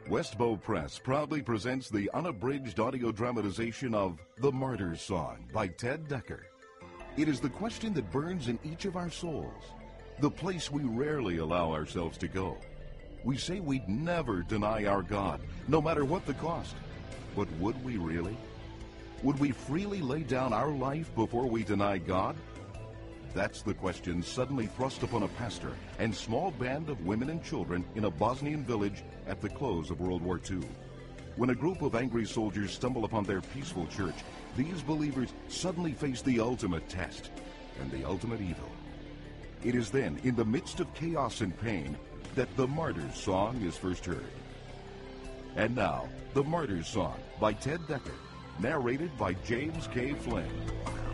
Westbow Press proudly presents the unabridged audio dramatization of The Martyr's Song by Ted Decker. It is the question that burns in each of our souls, the place we rarely allow ourselves to go. We say we'd never deny our God, no matter what the cost. But would we really? Would we freely lay down our life before we deny God? That's the question suddenly thrust upon a pastor and small band of women and children in a Bosnian village at the close of World War II. When a group of angry soldiers stumble upon their peaceful church, these believers suddenly face the ultimate test and the ultimate evil. It is then, in the midst of chaos and pain, that the Martyr's Song is first heard. And now, The Martyr's Song by Ted Decker, narrated by James K. Flynn.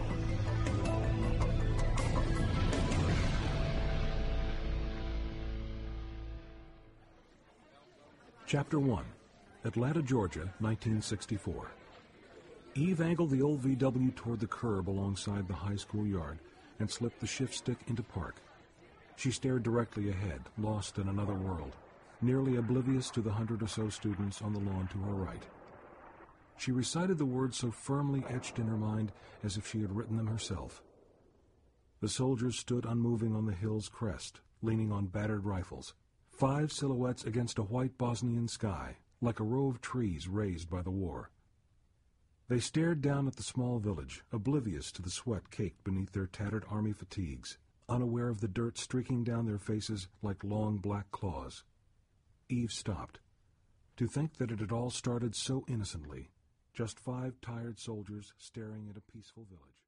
Chapter 1, Atlanta, Georgia, 1964. Eve angled the old VW toward the curb alongside the high school yard and slipped the shift stick into park. She stared directly ahead, lost in another world, nearly oblivious to the 100 or so students on the lawn to her right. She recited the words so firmly etched in her mind as if she had written them herself. The soldiers stood unmoving on the hill's crest, leaning on battered rifles. 5 silhouettes against a white Bosnian sky, like a row of trees raised by the war. They stared down at the small village, oblivious to the sweat caked beneath their tattered army fatigues, unaware of the dirt streaking down their faces like long black claws. Eve stopped. To think that it had all started so innocently, just 5 tired soldiers staring at a peaceful village.